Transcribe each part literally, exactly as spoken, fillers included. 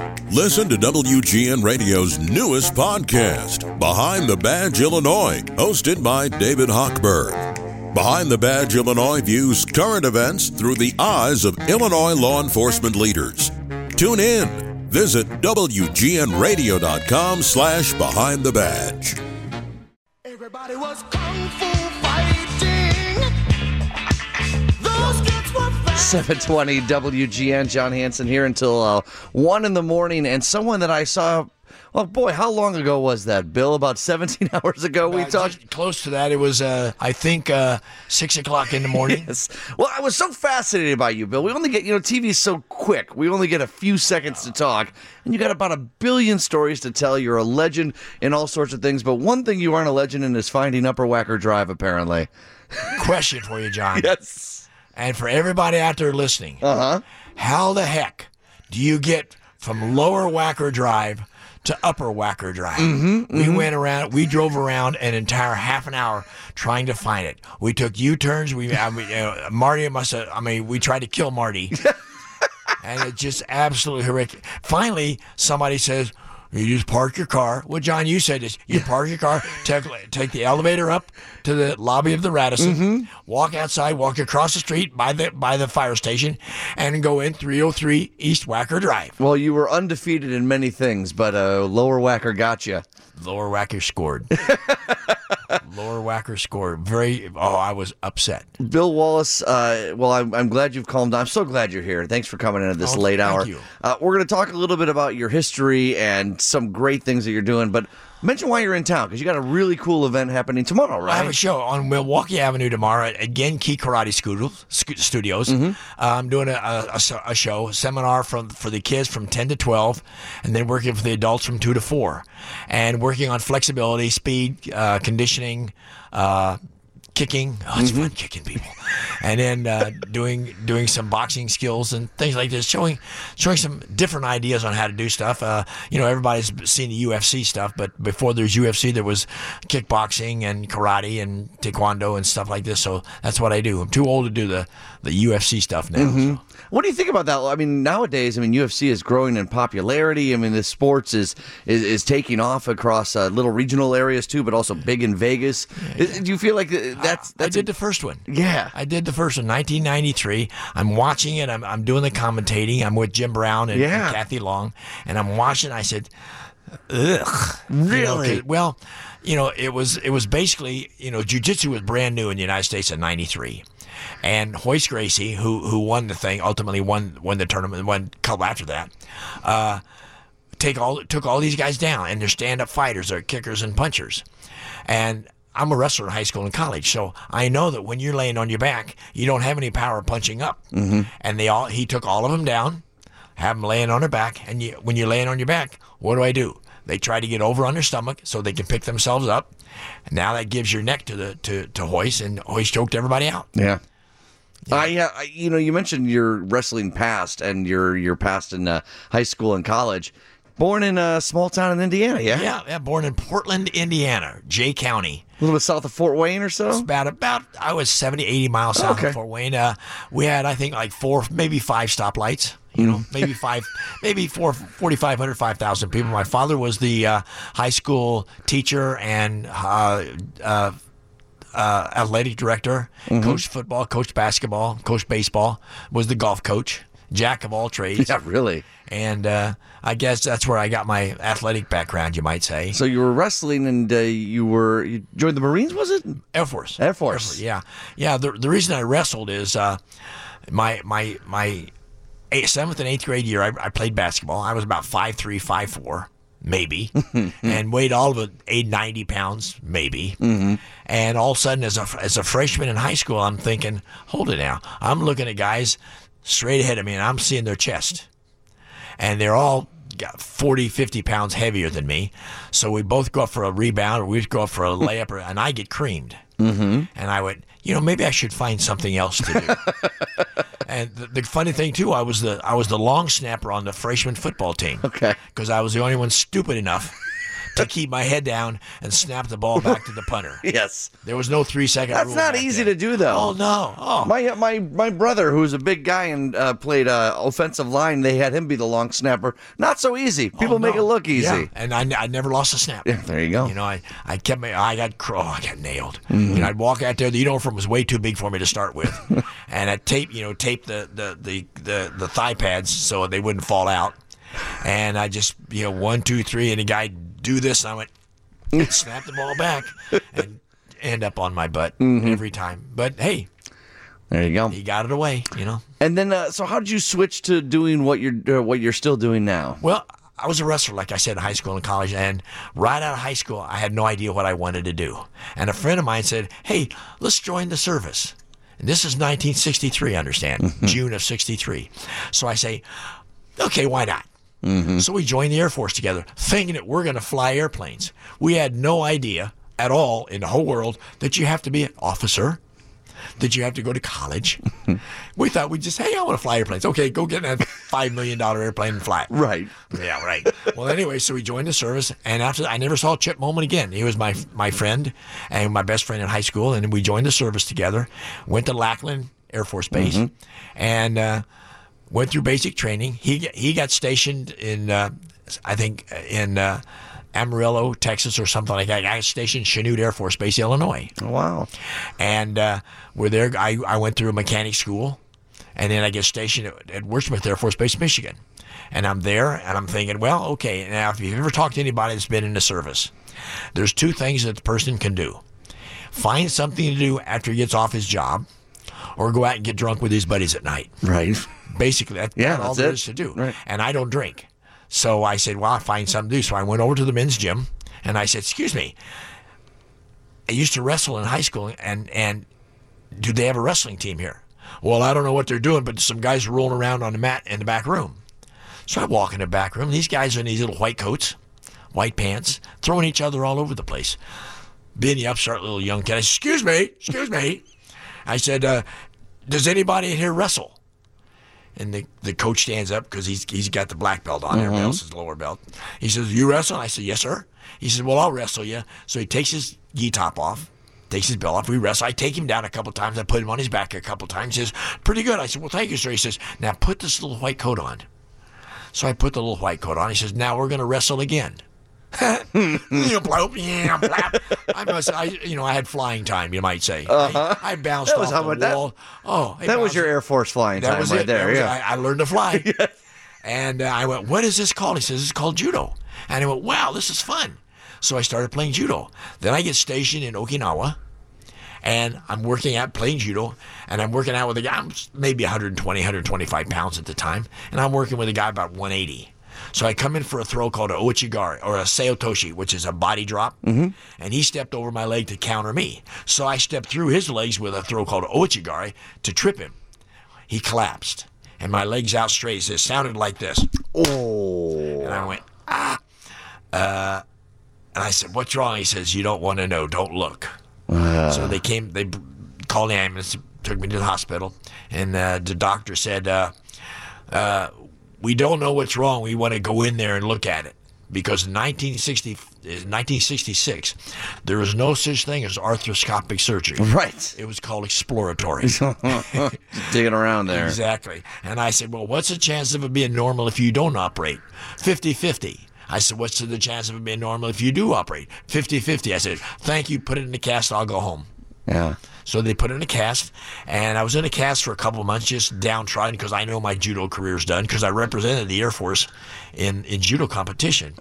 Listen to W G N Radio's newest podcast, Behind the Badge Illinois, hosted by David Hochberg. Behind the Badge Illinois views current events through the eyes of Illinois law enforcement leaders. Tune in. Visit W G N radio dot com slash behind the badge. Everybody was kung fu fighting. Those kids were fast. seven twenty W G N, John Hanson here until uh, one in the morning. And someone that I saw, well, boy, how long ago was that, Bill? About seventeen hours ago we Uh, talked. just close to that. It was, uh, I think, uh, six o'clock in the morning. Yes. Well, I was so fascinated by you, Bill. We only get, you know, T V's so quick. We only get a few seconds to talk, and you got about a billion stories to tell. You're a legend in all sorts of things, but one thing you aren't a legend in is finding Upper Wacker Drive, apparently. Question for you, John. Yes. And for everybody out there listening, Uh-huh. how the heck do you get from Lower Wacker Drive to Upper Wacker Drive? Mm-hmm, we went around, we drove around an entire half an hour trying to find it. We took U-turns. We, I mean, uh, Marty must have, I mean, we tried to kill Marty. And it's just absolutely horrific. Finally, somebody says, you just park your car. Well, John, you said this. You park your car, take, take the elevator up to the lobby of the Radisson, Mm-hmm. walk outside, walk across the street by the by the fire station, and go in three oh three East Wacker Drive. Well, you were undefeated in many things, but uh, Lower Wacker got you. Lower Wacker scored. Lower Wacker scored. Very, oh, I was upset. Bill Wallace, uh, well, I'm, I'm glad you've calmed down. I'm so glad you're here. Thanks for coming in at this Oh, late thank hour. you. Uh, we're going to talk a little bit about your history and some great things that you're doing, but mention why you're in town, because you got a really cool event happening tomorrow, right? I have a show on Milwaukee Avenue tomorrow at again Key Karate Studios. Studios. Mm-hmm. Uh, I'm doing a, a, a show, a seminar from for the kids from ten to twelve, and then working for the adults from two to four, and working on flexibility, speed, uh, conditioning, uh, kicking. Oh, it's fun kicking people, and then uh, doing doing some boxing skills and things like this, showing showing some different ideas on how to do stuff. Uh, you know, everybody's seen the U F C stuff, but before there's U F C, there was kickboxing and karate and taekwondo and stuff like this. So that's what I do. I'm too old to do the, the U F C stuff now. so. What do you think about that? I mean, nowadays, I mean, U F C is growing in popularity. I mean, this sports is is, is taking off across uh, little regional areas too, but also big in Vegas. Is- Do you feel like uh, that's I that's did a- the first one. Yeah. I did the first one, nineteen ninety-three. I'm watching it. I'm, I'm doing the commentating. I'm with Jim Brown and, Yeah. and Kathy Long, and I'm watching. I said, ugh. Really? You know, 'cause- well, you know, it was it was basically, you know, jiu-jitsu was brand new in the United States in ninety-three. And Hoist Gracie, who who won the thing, ultimately won won the tournament, won a couple after that, uh, take all took all these guys down, and they're stand-up fighters, they're kickers and punchers. And I'm a wrestler in high school and college, so I know that when you're laying on your back, you don't have any power punching up. Mm-hmm. And they all he took all of them down, have them laying on their back, and you, when you're laying on your back, what do I do? They try to get over on their stomach so they can pick themselves up. And now that gives your neck to the to, to Hoist, and Hoist choked everybody out. Yeah. I, uh, I, you know, you mentioned your wrestling past and your your past in uh, high school and college. Born in a small town in Indiana, yeah? Yeah, yeah, born in Portland, Indiana, Jay County. A little bit south of Fort Wayne or so? About about I was seventy, eighty miles south Okay. of Fort Wayne. Uh, we had I think like four, maybe five stoplights. You know, maybe five, maybe four, forty-five hundred, five thousand people. My father was the uh, high school teacher and uh, uh, uh, athletic director, coached football, coached basketball, coached baseball, was the golf coach, jack of all trades. Yeah, really. And uh, I guess that's where I got my athletic background, you might say. So you were wrestling and uh, you were, you joined the Marines, was it? Air Force. Air Force. Yeah, yeah. The the reason I wrestled is uh, my my my eighth, seventh and eighth grade year. I, I played basketball. I was about five three, five four, maybe, and weighed all of it eight ninety pounds, maybe. Mm-hmm. And all of a sudden, as a as a freshman in high school, I'm thinking, hold it now. I'm looking at guys straight ahead of me, and I'm seeing their chest, and they're all got forty, fifty pounds heavier than me. So we both go up for a rebound, or we go up for a layup, or, and I get creamed. Mm-hmm. And I went, you know, maybe I should find something else to do. And the, the funny thing too, I was the I was the long snapper on the freshman football team. Okay. Because I was the only one stupid enough to keep my head down and snap the ball back to the punter. Yes. There was no three second That's rule not back easy then. to do, though. Oh, no. Oh. My my my brother, who's a big guy and uh, played uh, offensive line, they had him be the long snapper. Not so easy. People Oh, make no. it look easy. Yeah. And I, I never lost a snap. Yeah, there you go. You know, I, I kept my, I got, cro- oh, I got nailed. Mm-hmm. You know, I'd walk out there, the uniform was way too big for me to start with. And I'd tape, you know, tape the, the, the, the, the thigh pads so they wouldn't fall out. And I just, you know, one, two, three, and the guy do this, and I went, snap the ball back, and end up on my butt Mm-hmm. every time. But hey, There you go. he got it away, you know. And then, uh, so how did you switch to doing what you're uh, what you're still doing now? Well, I was a wrestler, like I said, in high school and college. And right out of high school, I had no idea what I wanted to do. And a friend of mine said, hey, let's join the service. And this is nineteen sixty-three, I understand, June of sixty-three. So I say, okay, why not? Mm-hmm. So we joined the Air Force together, thinking that we're going to fly airplanes. We had no idea at all in the whole world that you have to be an officer, that you have to go to college. We thought we'd just, hey, I want to fly airplanes. Okay, go get that five million dollars airplane and fly it. Right. Yeah, right. Well, anyway, so we joined the service, and after I never saw Chip Moman again. He was my my friend and my best friend in high school, and we joined the service together, went to Lackland Air Force Base, Mm-hmm. and uh, went through basic training. He he got stationed in, uh, I think, in uh, Amarillo, Texas, or something like that. I got stationed Chanute Air Force Base, Illinois. Wow. And uh, we're there. I, I went through a mechanic school, and then I get stationed at, at Wordsmith Air Force Base, Michigan. And I'm there, and I'm thinking, well, okay, now if you've ever talked to anybody that's been in the service, there's two things that the person can do. Find something to do after he gets off his job, or go out and get drunk with his buddies at night. Right. Basically, that's Yeah, all that's there it. is to do. Right. And I don't drink. So I said, well, I'll find something to do. So I went over to the men's gym, and I said, excuse me, I used to wrestle in high school, and, and do they have a wrestling team here? Well, I don't know what they're doing, but some guys are rolling around on the mat in the back room. So I walk in the back room. These guys are in these little white coats, white pants, throwing each other all over the place. Being the upstart little young kid, I said, excuse me, excuse me. I said, uh, does anybody in here wrestle? And the, the coach stands up because he's he's got the black belt on. Everybody else is lower belt. He says, you wrestle? I said, yes, sir. He says, well, I'll wrestle you. So he takes his gi top off, takes his belt off. We wrestle. I take him down a couple times. I put him on his back a couple times. He says, pretty good. I said, well, thank you, sir. He says, now put this little white coat on. So I put the little white coat on. He says, now we're going to wrestle again. you know, bloop, yeah, blap. I must, I, you know, I had flying time, you might say. Uh-huh. I, I bounced That was off how the much that- wall. oh, I That was bounced- your Air Force flying that time was right it. there. That was Yeah. it. I, I learned to fly. And uh, I went, what is this called? He says, it's called judo. And I went, wow, this is fun. So I started playing judo. Then I get stationed in Okinawa, and I'm working out playing judo, and I'm working out with a guy, I'm maybe one twenty, one twenty-five pounds at the time, and I'm working with a guy about one eighty. So I come in for a throw called a Ouchigari, or a Seotoshi, which is a body drop, mm-hmm. and he stepped over my leg to counter me. So I stepped through his legs with a throw called a Ouchigari to trip him. He collapsed, and my legs out straight. It sounded like this. Oh. And I went, ah. Uh, and I said, what's wrong? He says, you don't want to know. Don't look. So they came, they b- called the ambulance, took me to the hospital, and uh, the doctor said, uh, uh, we don't know what's wrong. We want to go in there and look at it. Because in nineteen sixty, nineteen sixty-six, there was no such thing as arthroscopic surgery. Right. It was called exploratory. Digging around there. Exactly. And I said, well, what's the chance of it being normal if you don't operate? fifty-fifty. I said, what's the chance of it being normal if you do operate? fifty-fifty. I said, thank you, put it in the cast, I'll go home. Yeah. So they put it in a cast, and I was in a cast for a couple of months, just downtrodden, because I know my judo career's done, because I represented the Air Force in, in judo competition.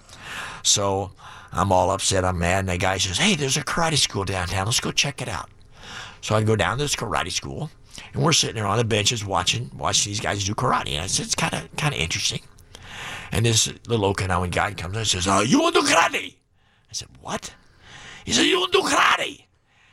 So I'm all upset, I'm mad, and the guy says, hey, there's a karate school downtown, let's go check it out. So I go down to this karate school, and we're sitting there on the benches watching watching these guys do karate, and I said, it's kind of kind of interesting. And this little Okinawan guy comes in and says, oh, you want to do karate? I said, what? He said, you want to do karate?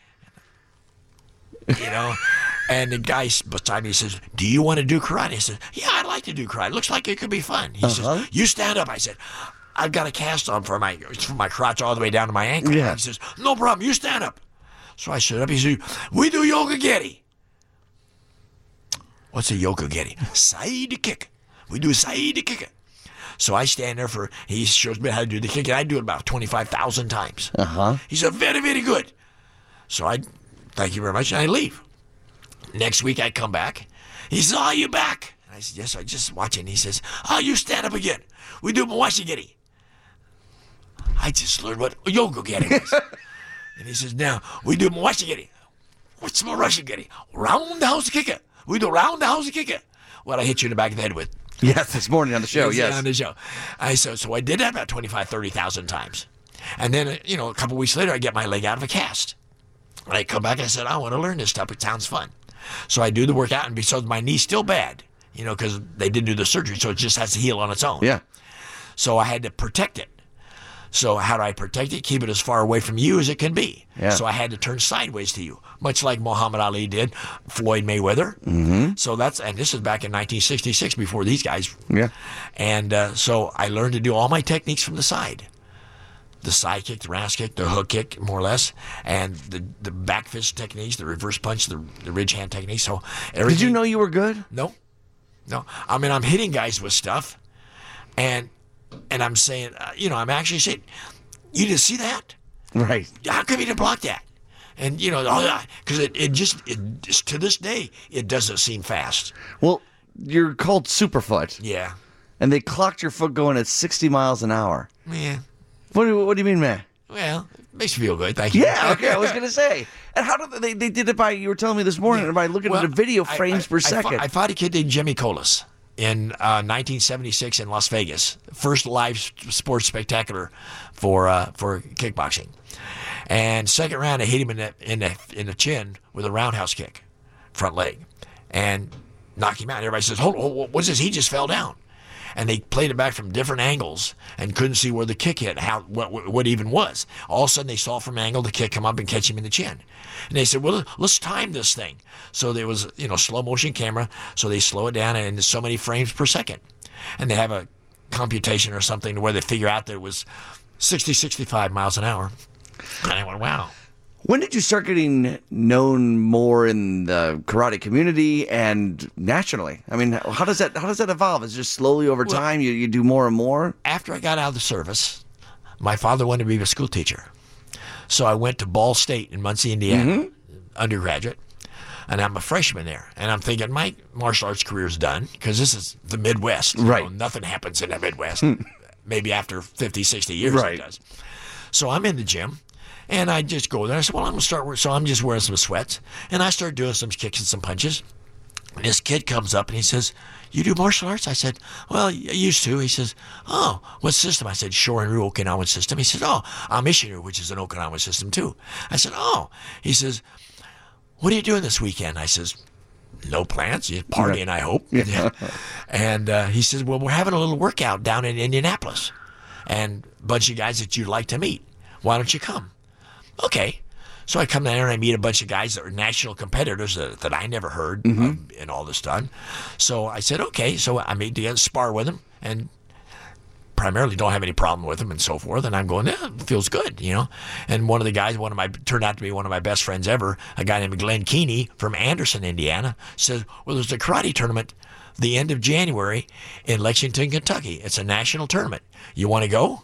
You know, and the guy beside me says, do you want to do karate? I said, yeah, I'd like to do karate. Looks like it could be fun. He Uh-huh. says, you stand up. I said, I've got a cast on for my from my crotch all the way down to my ankle. Yeah. He says, no problem. You stand up. So I stood up. He said, we do yoga-geri. What's a yoga-geri? Side kick. We do side kick. So I stand there for, he shows me how to do the kick, and I do it about twenty-five thousand times. Uh-huh. He said, very, very good. So I, thank you very much, and I leave. Next week I come back. He says, oh, you back? And I said, yes, I just watching. He says, oh, you stand up again. We do Mwashigiri. I just learned what yoga getting is. And he says, now, we do Mwashigiri. What's Mwashigiri? Round the house kicker. We do round the house kicker. What I hit you in the back of the head with. Yes, this morning on the show, yes. On the show. I, so, so I did that about twenty-five, thirty thousand times. And then, you know, a couple weeks later, I get my leg out of a cast. And I come back and I said, I want to learn this stuff. It sounds fun. So I do the workout, and because my knee's still bad, you know, because they didn't do the surgery, so it just has to heal on its own. Yeah. So I had to protect it. So how do I protect it? Keep it as far away from you as it can be. Yeah. So I had to turn sideways to you, much like Muhammad Ali did, Floyd Mayweather. Mm-hmm. So that's, and this is back in nineteen sixty-six before these guys. Yeah. And uh, so I learned to do all my techniques from the side. The side kick, the round kick, the hook kick, more or less, and the the back fist techniques, the reverse punch, the the ridge hand techniques. So everything. Did you know you were good? No, no. I mean, I'm hitting guys with stuff, and and I'm saying, uh, you know, I'm actually saying, you didn't see that? Right. How come you didn't block that? And you know, because it, it just it just, to this day it doesn't seem fast. Well, you're called Superfoot, Yeah, and they clocked your foot going at sixty miles an hour. yeah. What do, what do you mean, man? Well, it makes me feel good. Thank you. Yeah, okay, I was going to say. And how did they, they did it by, you were telling me this morning, Yeah. by looking Well, at the video I- frames I- per I fought- second. I fought a kid named Jimmy Colas in uh, nineteen seventy-six in Las Vegas. First live s- sports spectacular for uh, for kickboxing. And second round, I hit him in the in the in the chin with a roundhouse kick, front leg, and knocked him out. Everybody says, "Hold on, what's this?" He just fell down. And they played it back from different angles and couldn't see where the kick hit, how what what even was. All of a sudden, they saw from an angle the kick come up and catch him in the chin. And they said, well, let's time this thing. So there was, you know, slow motion camera. So they slow it down and it's so many frames per second. And they have a computation or something where they figure out that it was sixty, sixty-five miles an hour. And I went, wow. When did you start getting known more in the karate community and nationally? I mean, how does that how does that evolve? Is it just slowly over time you, you do more and more? After I got out of the service, my father wanted me to be a school teacher. So I went to Ball State in Muncie, Indiana, undergraduate, and I'm a freshman there. And I'm thinking my martial arts career is done because this is the Midwest. You Right. know, nothing happens in the Midwest. Maybe after fifty, sixty years Right. it does. So I'm in the gym. And I just go there. I said, well, I'm going to start. So I'm just wearing some sweats. And I start doing some kicks and some punches. And this kid comes up and he says, you do martial arts? I said, well, I used to. He says, oh, what system? I said, Shorin-ryu Okinawan system. He said, oh, I'm Isshin-ryu, which is an Okinawan system too. I said, oh. He says, what are you doing this weekend? I says, no plans. You're partying, I hope. Yeah. And uh, he says, well, we're having a little workout down in Indianapolis. And a bunch of guys that you'd like to meet. Why don't you come? Okay. So I come down there and I meet a bunch of guys that are national competitors that, that I never heard of and all this done. So I said, okay. So I made to spar with them and primarily don't have any problem with them and so forth. And I'm going, yeah, it feels good, you know. And one of the guys, one of my, turned out to be one of my best friends ever, a guy named Glenn Keeney from Anderson, Indiana, says, well, there's a karate tournament the end of January in Lexington, Kentucky. It's a national tournament. You want to go?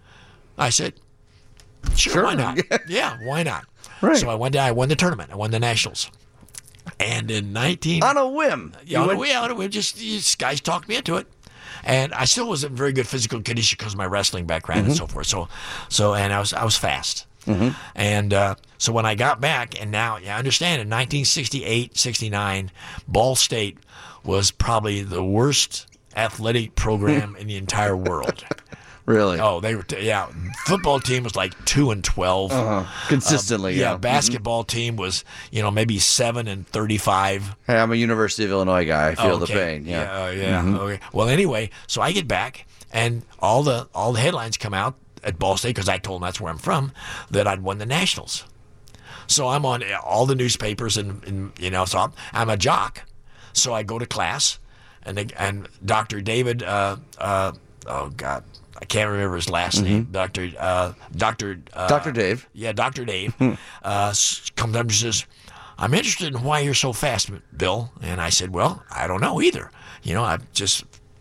I said, Sure, Sure. why not? Yeah, why not? Right. So I went down, I won the tournament. I won the nationals. And in nineteen... On a whim. yeah, You on a went- whim, on a whim, just these guys talked me into it. And I still was in very good physical condition because of my wrestling background and so forth. So, so and I was I was fast. And uh, so when I got back, and now yeah, I understand in nineteen sixty-eight, sixty-nine, Ball State was probably the worst athletic program in the entire world. Really? Oh, they were t- yeah. Football team was like two and twelve. Uh-huh. Consistently, Um, yeah. Basketball team was you know maybe seven and thirty-five. Hey, I'm a University of Illinois guy. I feel the Okay. pain. Yeah. Yeah. oh, yeah. Okay. Well, anyway, so I get back, and all the all the headlines come out at Ball State because I told them that's where I'm from that I'd won the nationals. So I'm on all the newspapers, and, and you know, so I'm, I'm a jock. So I go to class, and they, and Doctor David, uh, uh, oh God, I can't remember his last name. Doctor Uh, Doctor Uh, Doctor Dave. Yeah, Doctor Dave uh, s- comes up and says, I'm interested in why you're so fast, Bill. And I said, well, I don't know either. You know, I've just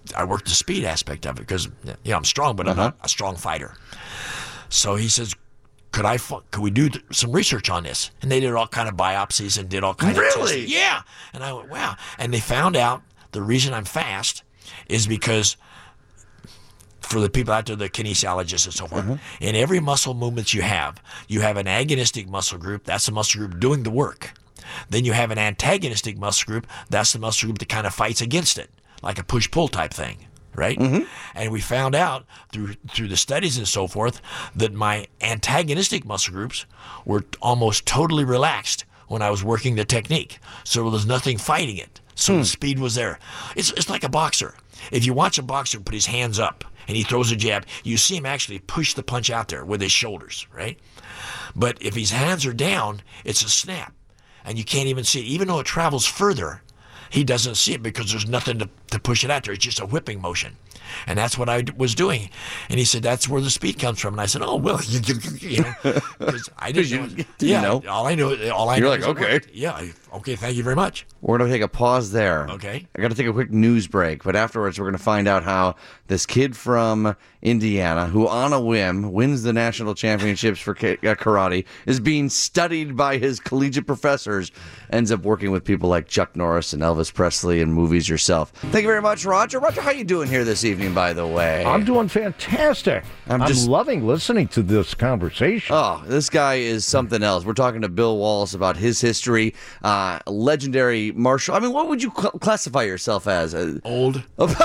I worked the speed aspect of it because, you know, I'm strong, but I'm Uh-huh. not a strong fighter. So he says, could I, fu- could we do th- some research on this? And they did all kind of biopsies and did all kind of Really? testing. Yeah. And I went, wow. And they found out the reason I'm fast is because, for the people out there, the kinesiologists and so forth, Uh-huh. in every muscle movement you have, you have an agonistic muscle group. That's the muscle group doing the work. Then you have an antagonistic muscle group. That's the muscle group that kind of fights against it, like a push-pull type thing, right? Mm-hmm. And we found out through through the studies and so forth that my antagonistic muscle groups were almost totally relaxed when I was working the technique. So there was nothing fighting it. So Hmm. the speed was there. It's it's like a boxer. If you watch a boxer put his hands up and he throws a jab, you see him actually push the punch out there with his shoulders, right? But if his hands are down, it's a snap. And you can't even see it. Even though it travels further, he doesn't see it because there's nothing to, to push it out there. It's just a whipping motion. And that's what I d- was doing. And he said, that's where the speed comes from. And I said, oh, well, you, you, you know, because I didn't you know. didn't yeah, know. all I know, all I You're know like, is it okay. worked. Yeah, I- okay, thank you very much. We're going to take a pause there. Okay. I got to take a quick news break, but afterwards, we're going to find out how this kid from Indiana, who on a whim wins the national championships for ka- uh, karate, is being studied by his collegiate professors, ends up working with people like Chuck Norris and Elvis Presley in movies yourself. Thank you very much, Roger. Roger, how you doing here this evening, by the way? I'm doing fantastic. I'm I'm, just- loving listening to this conversation. Oh, this guy is something else. We're talking to Bill Wallace about his history, uh, legendary martial. I mean, what would you cl- classify yourself as? Uh, Old.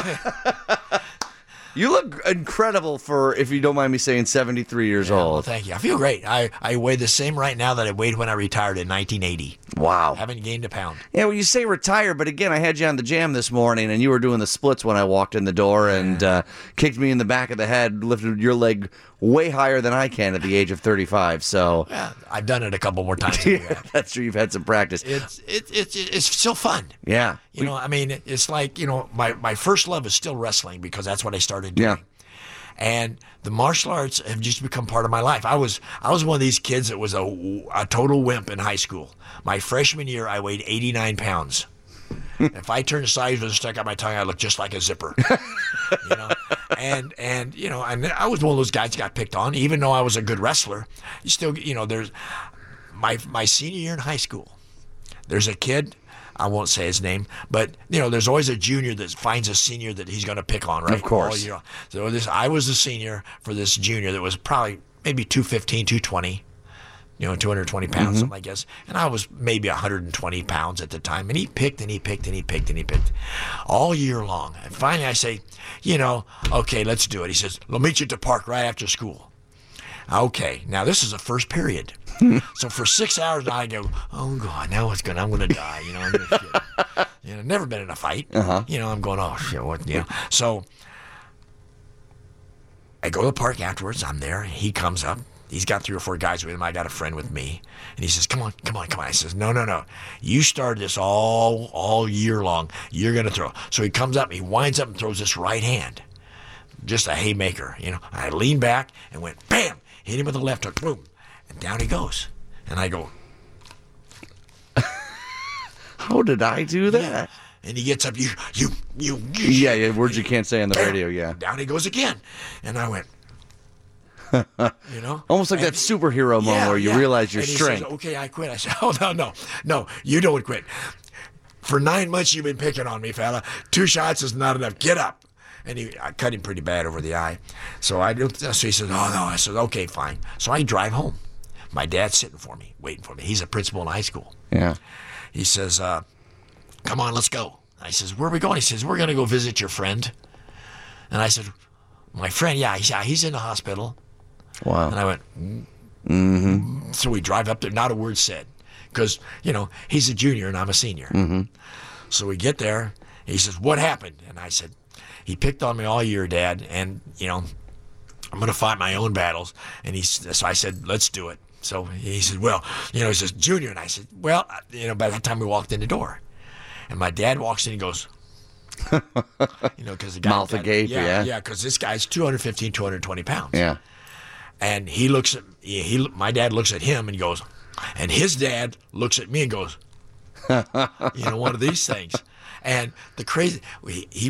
You look incredible for, if you don't mind me saying, seventy-three years Well, old. thank you. I feel great. I, I weigh the same right now that I weighed when I retired in nineteen eighty. Wow. Haven't gained a pound. Yeah, well, you say retire, but again, I had you on the jam this morning, and you were doing the splits when I walked in the door and uh, kicked me in the back of the head, lifted your leg way higher than I can at the age of thirty-five. So Yeah, I've done it a couple more times. than you yeah, have. that's true. You've had some practice. It's it, it, it's still fun. Yeah. You know, I mean, it's like, you know, my, my first love is still wrestling because that's what I started doing. Yeah. And the martial arts have just become part of my life. I was I was one of these kids that was a, a total wimp in high school. My freshman year, I weighed eighty-nine pounds. If I turned sideways and stuck out my tongue, I looked just like a zipper. You know, and and you know, and I was one of those guys that got picked on, even though I was a good wrestler. You still, you know, there's my my senior year in high school. There's a kid. I won't say his name, but you know, there's always a junior that finds a senior that he's going to pick on, right? Of course. All year long. So this, I was the senior for this junior that was probably maybe two fifteen, two twenty, you know, two hundred twenty pounds, something I guess. And I was maybe one hundred twenty pounds at the time. And he picked and he picked and he picked and he picked all year long. And finally I say, you know, okay, let's do it. He says, we'll meet you at the park right after school. Okay, now this is the first period. So for six hours I go, oh God, now what's going? I'm going to die. You know, I'm gonna shit. You know, never been in a fight. Uh-huh. You know, I'm going, oh shit, what? You know, so I go to the park afterwards. I'm there. He comes up. He's got three or four guys with him. I got a friend with me, and he says, "Come on, come on, come on." I says, "No, no, no. You started this all all year long. You're going to throw." So he comes up. He winds up and throws this right hand, just a haymaker. You know. I leaned back and went, bam, hit him with the left hook, boom. And down he goes. And I go, How did I do that? and he gets up, you, you, you, you. Yeah, yeah, words you can't say on the Bam. radio, yeah. And down he goes again. And I went, you know? Almost like And that superhero moment yeah, where you yeah. realize your and he strength. Says, okay, I quit. I said, oh, no, no, no, you don't quit. For nine months you've been picking on me, fella. Two shots is not enough. Get up. And he, I cut him pretty bad over the eye. So I do. So he says, oh, no. I said, okay, fine. So I drive home. My dad's sitting for me, waiting for me. He's a principal in high school. Yeah. He says, uh, come on, let's go. I says, where are we going? He says, we're going to go visit your friend. And I said, my friend, yeah, he's, yeah, he's in the hospital. Wow. And I went, mm-hmm. So we drive up there, not a word said. Because, you know, he's a junior and I'm a senior. Mm-hmm. So we get there. He says, what happened? And I said, he picked on me all year, Dad. And, you know, I'm going to fight my own battles. And he, so I said, let's do it. So he said, well, you know, he says, Junior. And I said, well, you know, by that time we walked in the door. And my dad walks in and goes, you know, because the guy. Mouth got, agape, yeah. Yeah, because this guy's two fifteen, two twenty pounds. Yeah. And he looks at, he, he, my dad looks at him and goes, and his dad looks at me and goes, you know, one of these things. And the crazy, he, he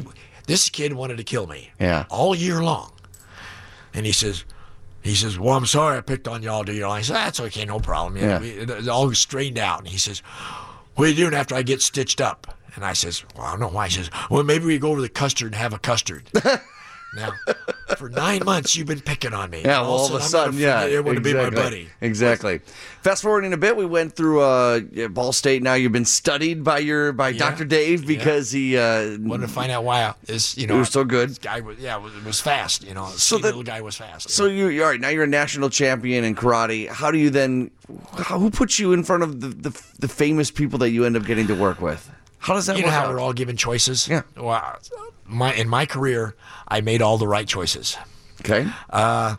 This kid wanted to kill me. Yeah. All year long. And he says, he says, well, I'm sorry I picked on y'all. Do you know? I said, that's okay, no problem. You know, Yeah. we- it, it all straightened out. And he says, what are you doing after I get stitched up? And I says, well, I don't know why. He says, well, maybe we go over to the custard and have a custard. Now, for nine months, you've been picking on me. Yeah, And well, all of a I'm sudden, gonna yeah. forget it, want to be my exactly. buddy. Exactly. Fast forwarding a bit, we went through uh, yeah, Ball State. Now you've been studied by your by Yeah. Doctor Dave because he uh, Wanted to find out why I- this, you know, He was so good. This guy was, yeah, was, was fast. You know, So so that- little guy was fast. So you, you all right? Now you're a national champion in karate. How do you then? How, who puts you in front of the, the the famous people that you end up getting to work with? How does that you know work how out? we're all given choices. Yeah. Well, my in my career, I made all the right choices. Okay. I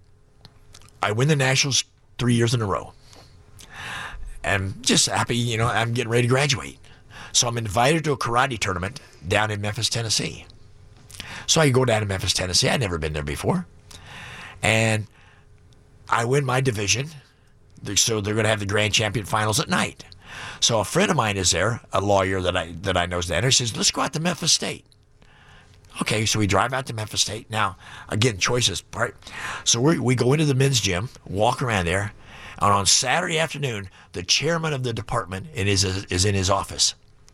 win the nationals three years in a row. I'm just happy, you know, I'm getting ready to graduate. So I'm invited to a karate tournament down in Memphis, Tennessee. So I go down to Memphis, Tennessee. I'd never been there before. And I win my division. So they're going to have the grand champion finals at night. So a friend of mine is there, a lawyer that I that I know's down there. He says, let's go out to Memphis State. Okay, so we drive out to Memphis State. Now, again, choices, right? So we we go into the men's gym, walk around there, and on Saturday afternoon, the chairman of the department is is in his office.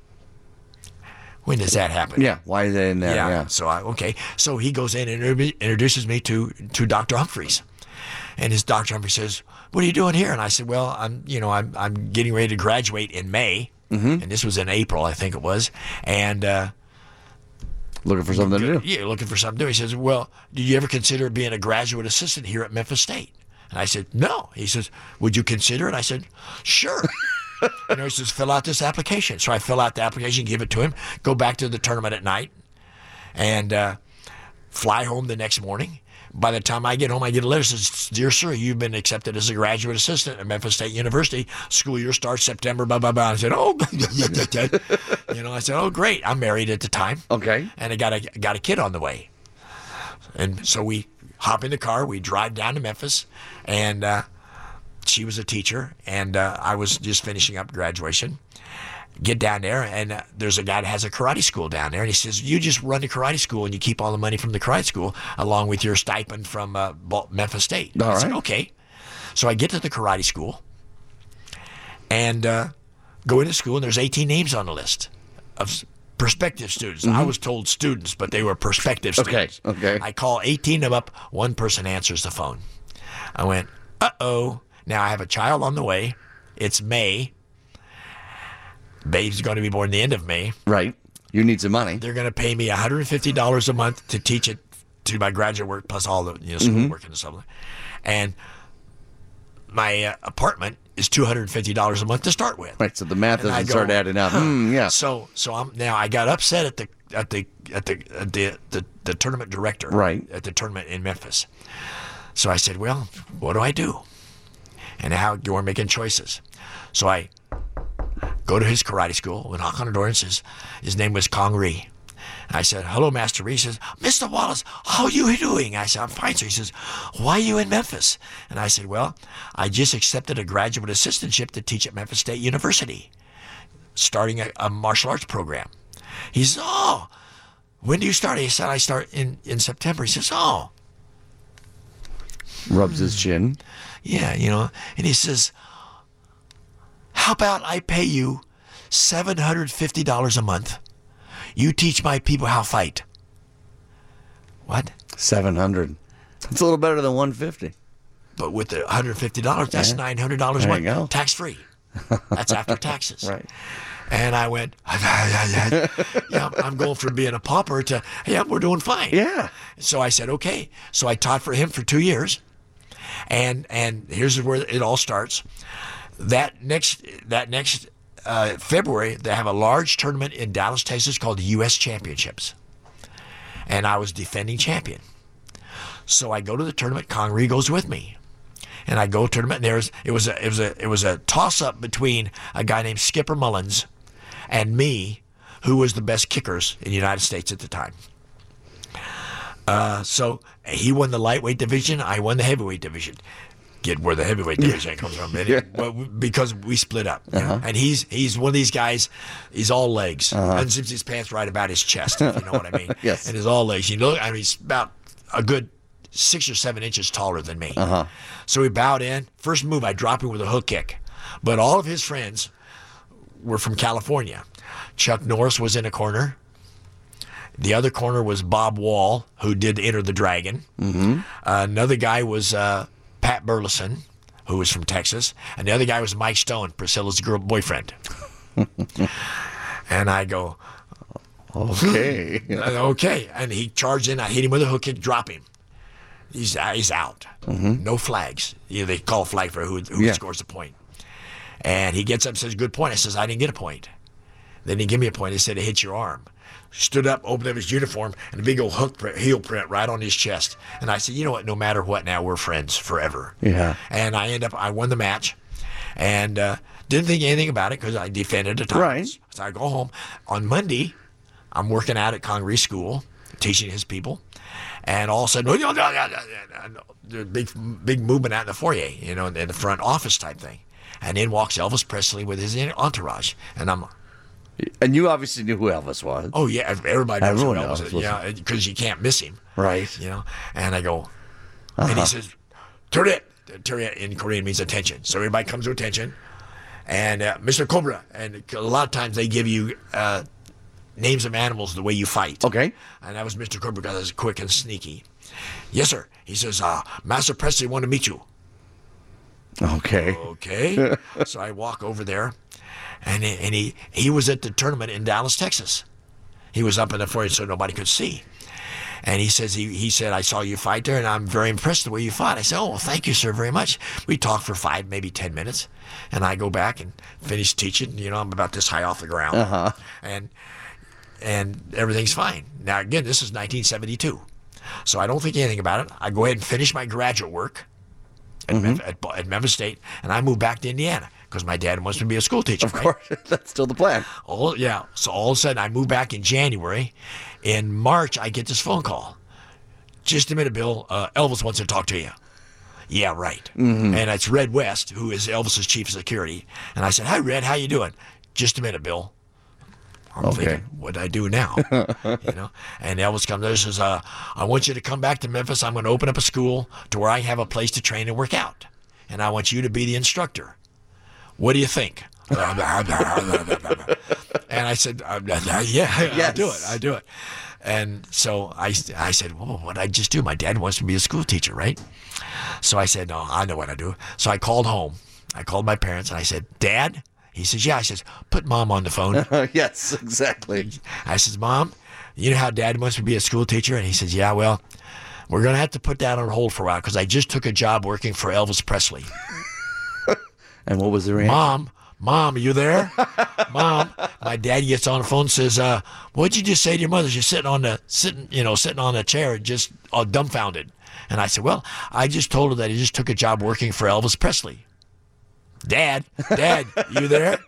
When does that happen? Yeah. Why is that in there? Yeah. Yeah. So I okay. So he goes in and introdu- introduces me to to Doctor Humphreys, and his Doctor Humphreys says, "What are you doing here?" And I said, "Well, I'm you know I'm I'm getting ready to graduate in May, Mm-hmm. and this was in April, I think it was, and." Uh, Looking for something to do. Yeah, looking for something to do. He says, well, did you ever consider being a graduate assistant here at Memphis State? And I said, no. He says, would you consider it? I said, sure. You know, he says, fill out this application. So I fill out the application, give it to him, go back to the tournament at night, and uh, fly home the next morning. By the time I get home, I get a letter that says, dear sir, you've been accepted as a graduate assistant at Memphis State University. School year starts September, blah, blah, blah. I said, oh, you know, I said, oh, great. I'm married at the time. Okay. And I got a got a kid on the way. And so we hop in the car, we drive down to Memphis, and uh, she was a teacher, and uh, I was just finishing up graduation. Get down there, and uh, there's a guy that has a karate school down there, and he says, you just run the karate school, and you keep all the money from the karate school, along with your stipend from uh, Bal- Memphis State. All I said, right. okay. So I get to the karate school, and uh, go into school, and there's eighteen names on the list of s- prospective students. I was told students, but they were prospective Mm-hmm. Okay, students. okay. I call eighteen of them up. One person answers the phone. I went, uh-oh. Now I have a child on the way. It's May. Babe's going to be born the end of May. Right. You need some money. They're going to pay me one hundred fifty dollars a month to teach it to my graduate work plus all the you know, school Mm-hmm. work and stuff. like that. And my uh, apartment is two hundred fifty dollars a month to start with. Right. So the math And I doesn't go, start adding up. Hmm, yeah. So so I'm now I got upset at the at the at the at the, the the tournament director Right. at the tournament in Memphis. So I said, well, what do I do? And how you were making choices. So I go to his karate school and knock on the door and says his name was Kong Ree. I said, hello, Master Ree. He says, Mister Wallace, how are you doing? I said, I'm fine, sir. He says, why are you in Memphis? And I said, well, I just accepted a graduate assistantship to teach at Memphis State University, starting a, a martial arts program. He says, oh, when do you start? He said, I start in, in September. He says, oh, Rubs his chin. yeah, you know. And he says, how about I pay you seven hundred fifty dollars a month? You teach my people how to fight. What? Seven hundred. It's a little better than one fifty. But with the one hundred fifty dollars, that's Yeah. nine hundred dollars a There you month, go. tax free. That's after taxes. Right. And I went, yeah, I'm- I'm going from being a pauper to, yeah, we're doing fine. Yeah. So I said, okay. So I taught for him for two years. And and here's where it all starts. That next that next uh, February, they have a large tournament in Dallas, Texas called the U S Championships. And I was defending champion. So I go to the tournament. Kong Ree goes with me. And I go to tournament. And there's it was a it was a it was a toss up between a guy named Skipper Mullins and me, who was the best kickers in the United States at the time. Uh, so he won the lightweight division. I won the heavyweight division. get where the heavyweight division comes from. And it, but we- because we split up. you know? And he's he's one of these guys, he's all legs. Unzips his pants right about his chest, if you know what I mean. Yes. And he's all legs. You know, I mean, he's about a good six or seven inches taller than me. Uh-huh. So he bowed in. First move, I drop him with a hook kick. But all of his friends were from California. Chuck Norris was in a corner. The other corner was Bob Wall, who did Enter the Dragon. Mm-hmm. Uh, another guy was uh, Pat Burleson, who was from Texas. And the other guy was Mike Stone, Priscilla's girl boyfriend. And I go, Okay. uh, okay. And he charged in. I hit him with a hook kick, drop him. He's, uh, he's out. No flags. You know, they call a flag for who, who Yeah. scores the point. And he gets up and says, good point. I says, I didn't get a point. Then he gave me a point. He said, it hit your arm. Stood up, opened up his uniform, and a big old hook print, heel print right on his chest. And I said, you know what? No matter what, now we're friends forever. Yeah. And I end up, I won the match, and uh, didn't think anything about it because I defended the titles. Right. So I go home. On Monday, I'm working out at Congress School, teaching his people, and all of a sudden, no, no, no, no, no, no, no, big, big movement out in the foyer, you know, in the front office type thing. And in walks Elvis Presley with his entourage, and I'm. And you obviously knew who Elvis was. Oh yeah, everybody knows Everyone who Elvis knows, is, listen. yeah, because you can't miss him, Right. you know. And I go, and he says, "Turret." Turret in Korean means attention, so everybody comes to attention. And uh, Mister Cobra, and a lot of times they give you uh, names of animals the way you fight. Okay. And that was Mister Cobra because I was quick and sneaky. Yes, sir. He says, uh, "Master Presley want to meet you." Okay. Okay. So I walk over there, and he, and he he was at the tournament in Dallas, Texas. He was up in the foyer so nobody could see. And he says he he said, I saw you fight there, and I'm very impressed the way you fought. I said, oh, well, thank you, sir, very much. We talked for five, maybe ten minutes, and I go back and finish teaching. You know, I'm about this high off the ground, Uh-huh. and and everything's fine. Now again, this is nineteen seventy-two, so I don't think anything about it. I go ahead and finish my graduate work at, Mem- at, at Memphis State, and I move back to Indiana because my dad wants me to be a school teacher. Of right? course. That's still the plan. All yeah. So all of a sudden, I move back in January. In March, I get this phone call. Just a minute, Bill. Uh, Elvis wants to talk to you. Yeah, right. And it's Red West, who is Elvis's chief of security. And I said, hi, Red. How you doing? Just a minute, Bill. I'm Okay. thinking, what do I do now? you know. And Elvis comes there and says, uh, I want you to come back to Memphis. I'm going to open up a school to where I have a place to train and work out. And I want you to be the instructor. What do you think? And I said, uh, yeah, I'll do it. I do it. And so I, I said, well, what did I just do? My dad wants me to be a school teacher, right? So I said, no, I know what I do. So I called home. I called my parents and I said, Dad? He says, yeah. I says, put Mom on the phone. Yes, exactly. I says, Mom, you know how Dad wants me to be a school teacher? And he says, yeah, well, we're going to have to put that on hold for a while because I just took a job working for Elvis Presley. And what was the reaction? Mom, Mom, are you there? Mom, my dad gets on the phone and says, uh, what'd you just say to your mother? She's sitting on the sitting, you know, sitting on a chair, just uh, dumbfounded. And I said, well, I just told her that he just took a job working for Elvis Presley. Dad, Dad, you there?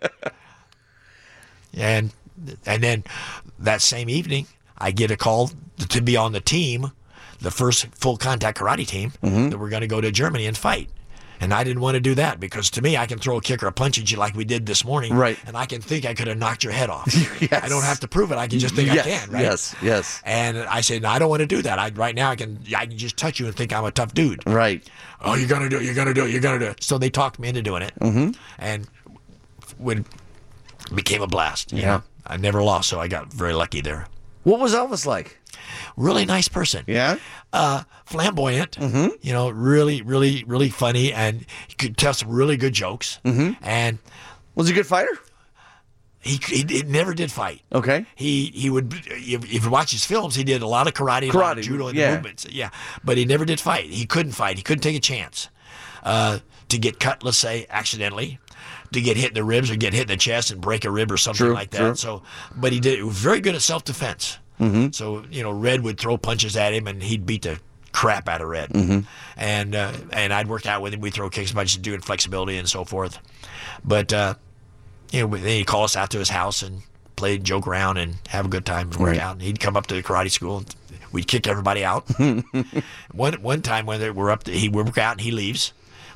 And and then that same evening, I get a call to be on the team, the first full contact karate team that we're going to go to Germany and fight. And I didn't want to do that because to me, I can throw a kick or a punch at you like we did this morning. Right. And I can think I could have knocked your head off. Yes. I don't have to prove it. I can just think yes, I can, right? Yes, yes. And I said, no, I don't want to do that. I, right now, I can I can just touch you and think I'm a tough dude. Right. Oh, you're going to do it. You're going to do it. You're going to do it. So they talked me into doing it. Mm-hmm. And when it became a blast. You Yeah. know? I never lost, so I got very lucky there. What was Elvis like? Really nice person. Yeah? Uh, flamboyant, you know, really, really, really funny, and he could tell some really good jokes. Mm-hmm. And Was he a good fighter? he, he he never did fight. Okay. He he would if, if you watch his films, he did a lot of karate, a lot of Karate, judo, and yeah. movements. Yeah, but he never did fight. He couldn't fight. He couldn't take a chance uh, to get cut, let's say, accidentally, to get hit in the ribs or get hit in the chest and break a rib or something True, like that. true. So, but he did he was very good at self defense. Mm-hmm. So you know, Red would throw punches at him, and he'd beat the crap out of Red. Mm-hmm. And uh, and I'd work out with him. We'd throw kicks, bunches, doing flexibility and so forth. But uh, you know, then he'd call us out to his house and play, joke around, and have a good time and work Right. out. And he'd come up to the karate school, and we'd kick everybody out. one one time when they were up, to, he would work out and he leaves.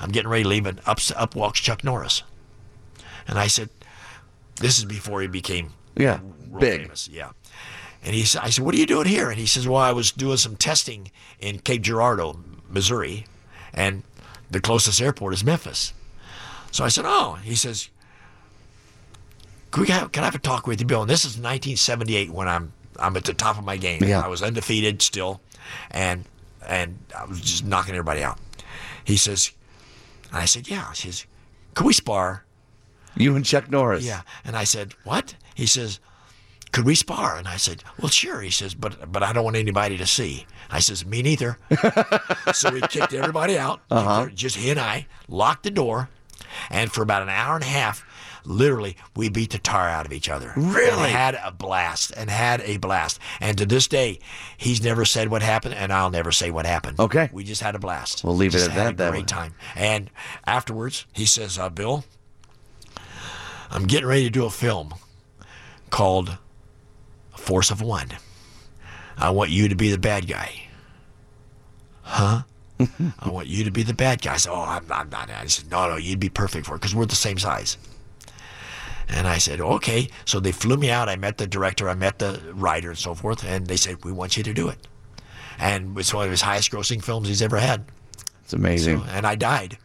I'm getting ready to leave, and up, up walks Chuck Norris. And I said, this is before he became Yeah, real big. famous. Yeah. And he said, I said, what are you doing here? And he says, well, I was doing some testing in Cape Girardeau, Missouri, and the closest airport is Memphis. So I said, oh. He says, can, we have, can I have a talk with you, Bill? And this is nineteen seventy-eight when I'm I'm at the top of my game. Yeah. I was undefeated still, and and I was just knocking everybody out. He says, and I said, yeah. He says, could we spar? You and Chuck Norris. Yeah. And I said, what? He says, could we spar? And I said, well, sure. He says, but but I don't want anybody to see. I says, me neither. So we kicked everybody out, Uh-huh. just he and I, locked the door, and for about an hour and a half, literally, we beat the tar out of each other. Really? And had a blast, and had a blast. And to this day, he's never said what happened, and I'll never say what happened. Okay. We just had a blast. We'll leave it Just at had that, A that great one. time. And afterwards, he says, uh, Bill, I'm getting ready to do a film called Force of One. I want you to be the bad guy. Huh? I want you to be the bad guy. I said, oh, I'm not. I'm not. He said, no, no, you'd be perfect for it because we're the same size. And I said, okay. So they flew me out. I met the director. I met the writer and so forth. And they said, we want you to do it. And it's one of his highest grossing films he's ever had. It's amazing. So, and I died.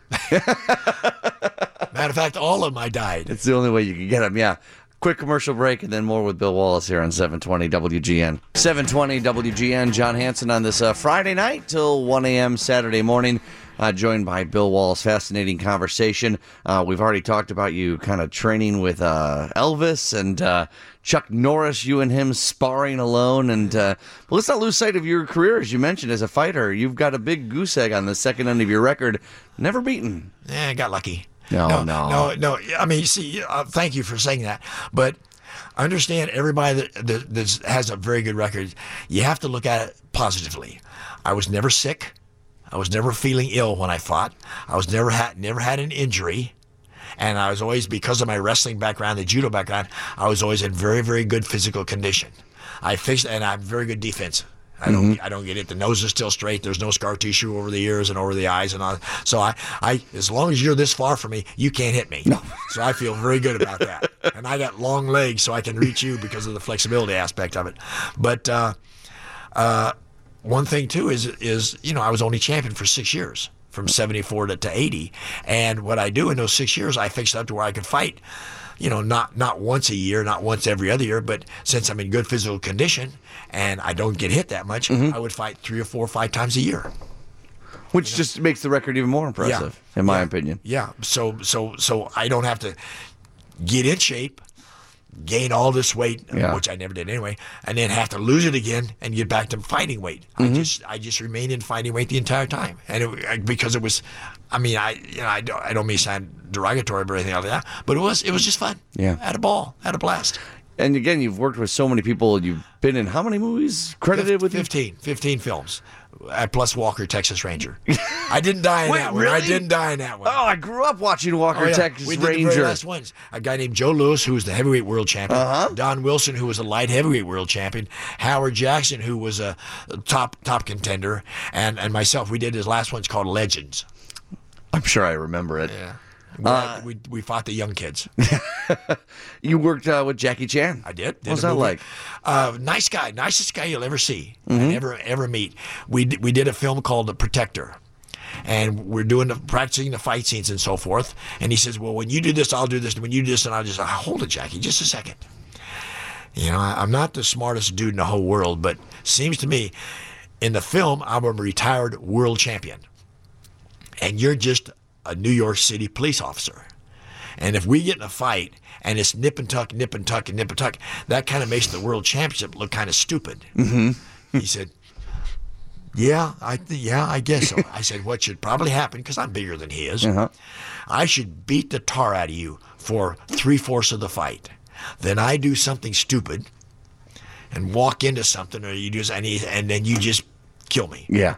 Matter of fact, all of them I died. It's the only way you can get them, yeah. Quick commercial break and then more with Bill Wallace here on seven twenty W G N. seven twenty W G N, John Hanson on this uh, Friday night till one a.m. Saturday morning, uh, joined by Bill Wallace. Fascinating conversation. Uh, we've already talked about you kind of training with uh, Elvis and uh, Chuck Norris, you and him sparring alone. And uh, but let's not lose sight of your career, as you mentioned, as a fighter. You've got a big goose egg on the second end of your record, never beaten. Yeah, I got lucky. No, no, no. no, no. I mean, see, uh, thank you for saying that, but understand everybody that, that, that has a very good record, you have to look at it positively. I was never sick. I was never feeling ill when I fought. I was never had never had an injury, and I was always, because of my wrestling background, the judo background, I was always in very, very good physical condition. I fixed, and I have very good defense. I don't, Mm-hmm. I don't get it. The nose is still straight. There's no scar tissue over the ears and over the eyes and all. So I, I, as long as you're this far from me, you can't hit me. No. So I feel very good about that. And I got long legs, so I can reach you because of the flexibility aspect of it. But uh, uh, one thing too is, is you know, I was only champion for six years, from seventy-four to, to eighty. And what I do in those six years, I fixed up to where I could fight. You know, not not once a year, not once every other year, but since I'm in good physical condition and I don't get hit that much, Mm-hmm. I would fight three or four or five times a year. Which just makes the record even more impressive, in my Yeah. opinion. Yeah. So so so I don't have to get in shape, gain all this weight, Yeah. which I never did anyway, and then have to lose it again and get back to fighting weight. Mm-hmm. I just I just remained in fighting weight the entire time, and it, because it was, I mean I you know I don't I don't mean to sound derogatory or anything like that, but it was it was just fun. Yeah. I had a ball, had a blast. And again, you've worked with so many people. You've been in how many movies credited with? fifteen, fifteen films, uh, plus Walker, Texas Ranger. I didn't die in Wait, that one. I really? didn't die in that one. Oh, I grew up watching Walker, Oh, yeah. Texas we did the Ranger. very last ones. A guy named Joe Lewis, who was the heavyweight world champion. Uh-huh. Don Wilson, who was a light heavyweight world champion. Howard Jackson, who was a top top contender, and and myself. We did his last one's called Legends. I'm sure I remember it. Yeah. We, Uh, we we fought the young kids. You worked uh, with Jackie Chan. I did. did What was a that movie. like? Uh, nice guy, nicest guy you'll ever see, Mm-hmm. and ever ever meet. We d- we did a film called The Protector, and we're doing the, practicing the fight scenes and so forth. And he says, "Well, when you do this, I'll do this. And when you do this, and I'll just uh, hold it, Jackie, just a second. You know, I, I'm not the smartest dude in the whole world, but seems to me, in the film, I'm a retired world champion, and you're just a New York City police officer." And if we get in a fight and it's nip and tuck, nip and tuck, and nip and tuck, that kind of makes the world championship look kind of stupid. Mm-hmm. He said, yeah, I th- yeah, I guess so. I said, what should probably happen, because I'm bigger than he is, Uh-huh. I should beat the tar out of you for three-fourths of the fight. Then I do something stupid and walk into something, or you do, and, he, and then you just kill me. Yeah.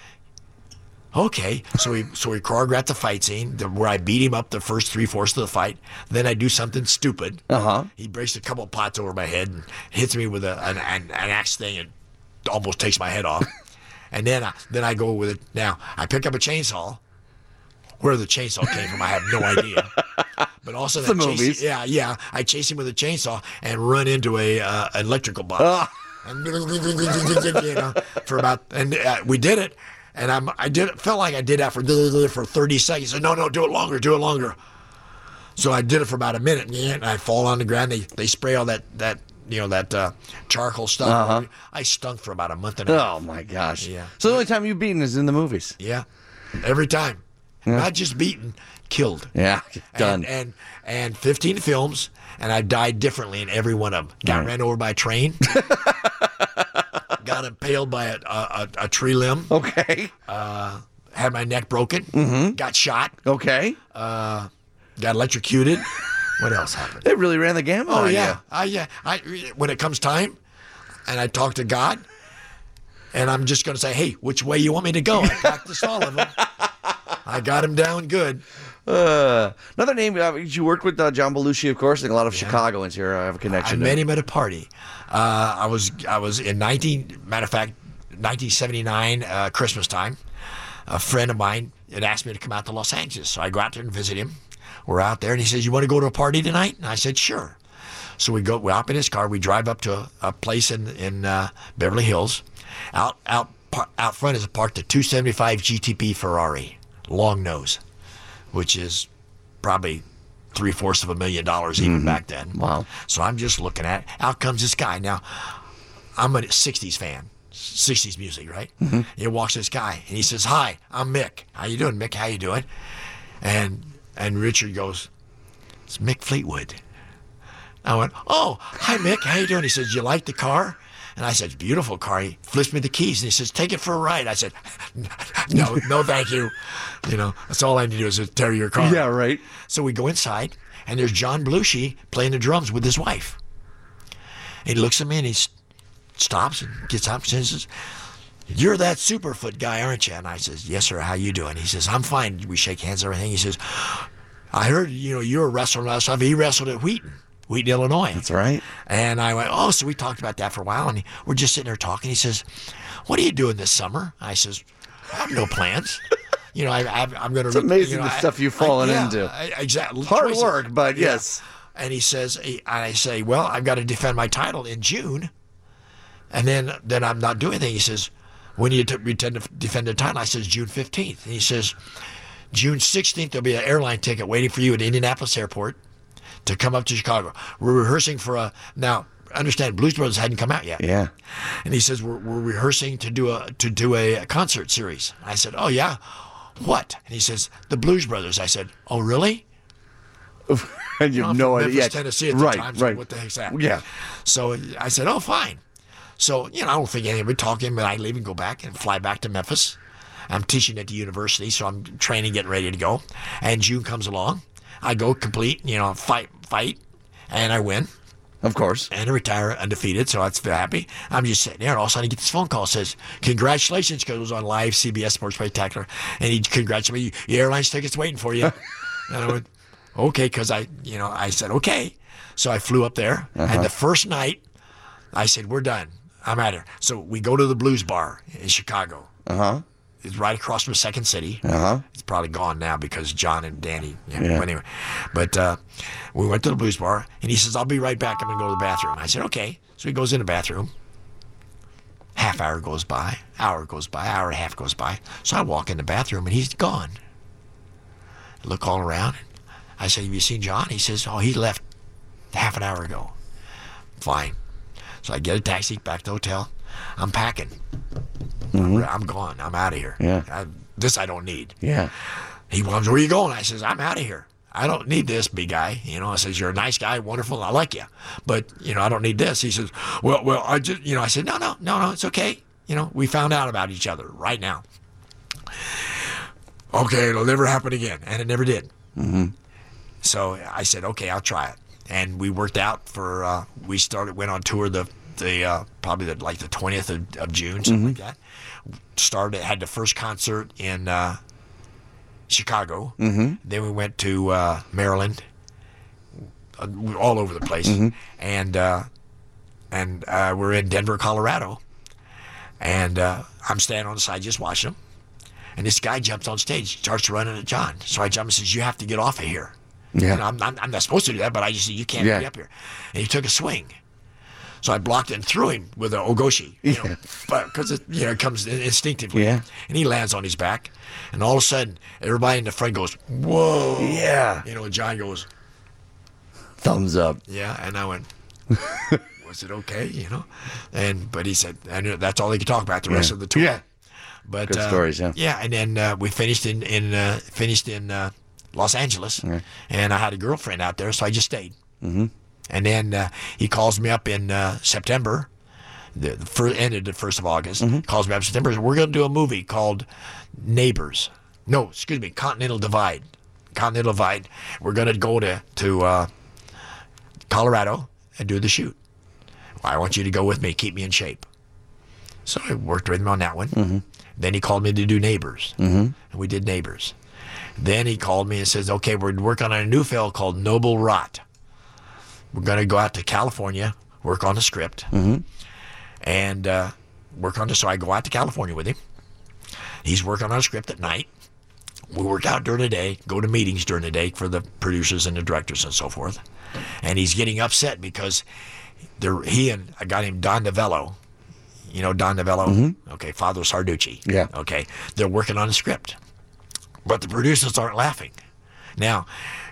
Okay, so we so we choreographed the fight scene the, where I beat him up the first three fourths of the fight. Then I do something stupid. Uh huh. He breaks a couple pots over my head and hits me with a, an, an, an axe thing and almost takes my head off. And then I, then I go with it. Now I pick up a chainsaw, Where the chainsaw came from, I have no idea. But also that The chase, movies. yeah, yeah. I chase him with a chainsaw and run into a uh, electrical box. Ah. And, you know, for about, and uh, we did it. And I'm, I did it, felt like I did that for for thirty seconds. I said, no, no, do it longer, do it longer. So I did it for about a minute, and I fall on the ground. They they spray all that that you know that uh, charcoal stuff. Uh-huh. I stunk for about a month and a half. Oh my gosh. Yeah. So the only time you've beaten is in the movies. Yeah, every time, not just beaten, killed. Yeah. Done. And, and and fifteen films, and I died differently in every one of them. Got Right. ran over by a train. Got impaled by a, a, a tree limb. Okay. Had my neck broken. Mm-hmm. Got shot. Okay. Got electrocuted. What else happened? They really ran the gamut. Oh on yeah, you. I yeah. I when it comes time, and I talk to God, and I'm just going to say, hey, which way you want me to go? I practiced all of them. I got him down good. Uh, another name. Uh, you worked with uh, John Belushi, of course. I think a lot of Chicagoans here uh, have a I connection. to met him at a party. Uh, I was I was in nineteen matter of fact, nineteen seventy-nine uh, Christmas time. A friend of mine had asked me to come out to Los Angeles, so I go out there and visit him. We're out there, and he says, "You want to go to a party tonight?" And I said, "Sure." So we go. We hop in his car. We drive up to a, a place in in uh, Beverly Hills. Out out par- out front is parked a two seventy-five G T P Ferrari, long nose, which is probably three fourths of a million dollars even back then. Wow. So I'm just looking at it. Out comes this guy. Now, I'm a sixties fan. sixties music, right? Mm-hmm. Here walks this guy, and he says, "Hi, I'm Mick. How you doing, Mick? How you doing?" And and Richard goes, "It's Mick Fleetwood." I went, "Oh, hi, Mick. How you doing?" He says, "You like the car?" And I said, "Beautiful car." He flips me the keys, and he says, "Take it for a ride." I said, "No, no, thank you. You know, that's all I need to do is just tear your car." Yeah. Right. So we go inside, and there's John Belushi playing the drums with his wife. He looks at me, and he s- stops and gets up and says, "You're that Superfoot guy, aren't you?" And I says, "Yes, sir. How you doing?" He says, "I'm fine." We shake hands and everything. He says, "I heard, you know, you're a wrestler and all that stuff." He wrestled at Wheaton, Wheaton, Illinois. That's right. And I went, "Oh," so we talked about that for a while, and he, we're just sitting there talking. He says, "What are you doing this summer?" I says, "I have no plans." You know, I, I, I'm going to. It's amazing you know, the I- stuff you've fallen I- yeah, into. I, exactly. Hard Choices. work, but Yeah. yes. And he says, and I say, "Well, I've got to defend my title in June, and then then I'm not doing anything." He says, "When do you t- intend to defend the title?" I says, "June fifteenth." And he says, "June sixteenth, there'll be an airline ticket waiting for you at Indianapolis Airport to come up to Chicago. We're rehearsing for a now." Understand, Blues Brothers hadn't come out yet. Yeah. And he says, we're, we're rehearsing to do a to do a concert series. I said, "Oh yeah, what?" And he says, "The Blues Brothers." I said, "Oh really?" And you I'm have no from idea. Memphis, Yeah. Tennessee at the right. time. So Right. what the heck's that? Yeah. So I said, "Oh fine." So you know, I don't think anything. We talk him, and I leave and go back and fly back to Memphis. I'm teaching at the university, so I'm training, getting ready to go. And June comes along. I go complete, you know, fight, fight, and I win. Of course. And I retire undefeated, so that's very happy. I'm just sitting there, and all of a sudden I get this phone call. It says, "Congratulations," because it was on live C B S Sports Spectacular. And he congratulated me. "Your airline's ticket's waiting for you." And I went, "Okay," because I, you know, I said, "Okay." So I flew up there, and the first night, I said, "We're done. I'm out here." So we go to the Blues Bar in Chicago. Uh huh. It's right across from Second City. Uh huh. It's probably gone now because John and Danny. Yeah. Yeah. But anyway, but uh, we went to the Blues Bar, and he says, "I'll be right back. I'm going to go to the bathroom." I said, "Okay." So he goes in the bathroom. Half hour goes by, hour goes by, hour and a half goes by. So I walk in the bathroom, and he's gone. I look all around. I say, "Have you seen John?" He says, "Oh, he left half an hour ago." Fine. So I get a taxi back to the hotel. I'm packing. I'm, I'm gone. I'm out of here. Yeah. I, this I don't need. Yeah. He wants, "Where are you going?" I says, "I'm out of here. I don't need this, big guy." You know, I says, "You're a nice guy, wonderful, I like you, but you know, I don't need this." He says, "Well, well, I just, you know," I said, "No, no, no, no, it's okay. You know, we found out about each other right now." "Okay, it'll never happen again," and it never did. Mm-hmm. So I said, "Okay, I'll try it," and we worked out for. Uh, we started, went on tour the the uh, probably the, like the twentieth of, of June, something like that. Started had the first concert in uh, Chicago. Mm-hmm. Then we went to uh, Maryland, uh, all over the place, Mm-hmm. and uh, and uh, we're in Denver, Colorado, and uh, I'm standing on the side just watching them. And this guy jumps on stage, starts running at John. So I jump and says, "You have to get off of here." Yeah. And I'm, I'm, I'm not supposed to do that, but I just said, "You can't Yeah. be up here." And he took a swing. So I blocked it and threw him with an ogoshi, you know, because it you know it comes instinctively. Yeah. And he lands on his back, and all of a sudden, everybody in the front goes, "Whoa!" Yeah. You know, and John goes, Thumbs up. "Yeah," and I went, "Was it okay?" You know, and but he said, and that's all he could talk about the rest Yeah. of the tour. Yeah. But Good uh, stories, yeah. Yeah, and then uh, we finished in in uh, finished in uh, Los Angeles, and I had a girlfriend out there, so I just stayed. Mm-hmm. And then uh, he calls me up in uh, September, the, the first, ended the first of August. Mm-hmm. Calls me up in September. We're going to do a movie called Neighbors. No, excuse me, Continental Divide. Continental Divide. We're going to go to to uh, Colorado and do the shoot. I want you to go with me, keep me in shape. So I worked with him on that one. Mm-hmm. Then he called me to do Neighbors, mm-hmm. and we did Neighbors. Then he called me and says, "Okay, we're working on a new film called Noble Rot. We're going to go out to California, work on the script, mm-hmm. and uh, work on the." So I go out to California with him. He's working on a script at night. We work out during the day, go to meetings during the day for the producers and the directors and so forth. And he's getting upset because there, he and a guy named Don Novello, you know Don Novello? Mm-hmm. Okay, Father Sarducci. Yeah. Okay, they're working on a script. But the producers aren't laughing. Now,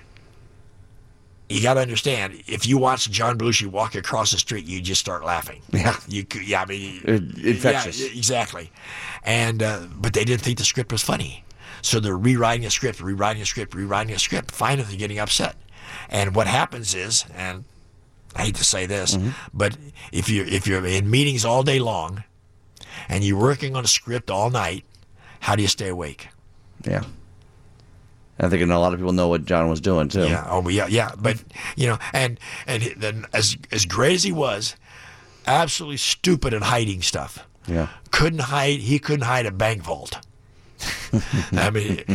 you got to understand, if you watch John Belushi walk across the street, you just start laughing. Yeah. You could, yeah, I mean, Uh, infectious. Yeah, exactly. And uh, but they didn't think the script was funny, so they're rewriting a script, rewriting a script, rewriting a script. Finally, they're getting upset. And what happens is, and I hate to say this, Mm-hmm. but if you if you're in meetings all day long, and you're working on a script all night, how do you stay awake? Yeah. I think a lot of people know what John was doing too. Yeah. Oh, yeah, yeah. But you know, and and he- then as as great as he was, absolutely stupid at hiding stuff. Yeah. Couldn't hide. He couldn't hide a bank vault. I mean,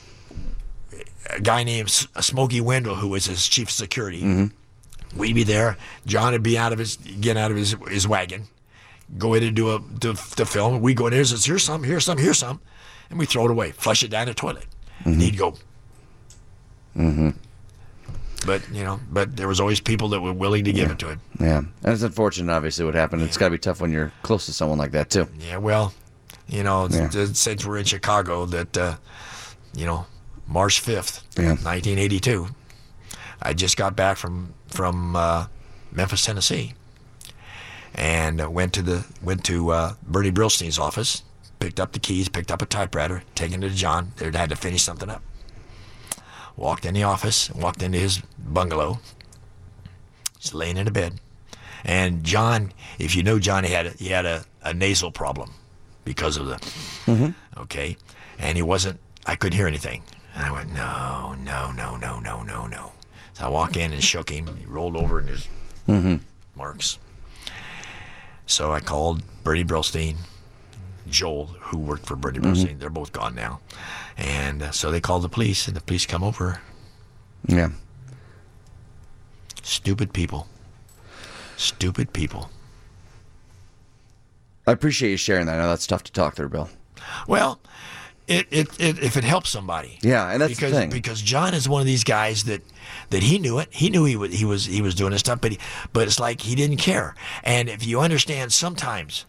a guy named S- Smokey Wendell, who was his chief of security, Mm-hmm. we'd be there. John would be out of his get out of his his wagon, go in and do a do the film. We go in there and says, "Here's some, here's some, here's some," and we throw it away, flush it down the toilet, and he'd go. Mm-hmm. But you know, but there was always people that were willing to give it to him. Yeah. And it's unfortunate, obviously, what happened. It's got to be tough when you're close to someone like that too. Yeah, well, you know, Yeah. th- since we're in Chicago, that uh, you know, March fifth, Yeah. nineteen eighty-two, I just got back from from uh, Memphis, Tennessee, and uh, went to the went to uh, Bernie Brillstein's office, picked up the keys, picked up a typewriter, taken it to John. They had to finish something up. Walked in the office, walked into his bungalow. He's laying in a bed, and John, if you know John, he had a, he had a, a nasal problem because of the okay, and he wasn't. I couldn't hear anything. And I went, no, no, no, no, no, no, no. So I walked in and shook him. He rolled over in his marks. So I called Bernie Brillstein, Joel, who worked for Bernie Brillstein. They're both gone now. And uh, so they called the police, and the police come over. Yeah. Stupid people. Stupid people. I appreciate you sharing that. I know that's tough to talk through, Bill. Well, it, it, it if it helps somebody. Yeah, and that's because, the thing. Because John is one of these guys that that he knew it. He knew he was he was he was doing this stuff, but he, but it's like he didn't care. And if you understand, sometimes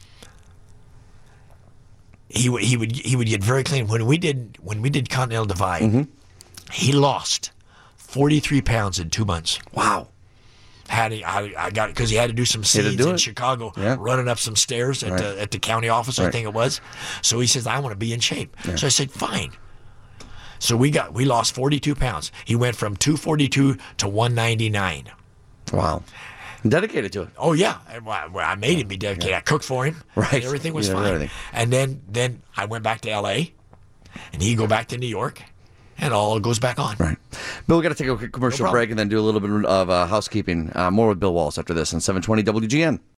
he would he would he would get very clean. When we did when we did Continental Divide, Mm-hmm. he lost forty-three pounds in two months. Wow. Had he, I, I got because he had to do some had to scenes do in it. Chicago, Yeah. running up some stairs at Right. the at the county office, I Right. think it was. So he says, "I want to be in shape." So I said, "Fine." So we got we lost forty-two pounds. He went from two forty-two to one ninety-nine. Wow. Dedicated to it. Oh yeah, I, well, I made him be dedicated. I cooked for him. Right. And everything was Yeah, fine. everything. And then then I went back to L A, and he go back to New York, and all goes back on. Right. Bill, we got to take a quick commercial problem. break and then do a little bit of uh, housekeeping. Uh, more with Bill Walsh after this on seven twenty W G N.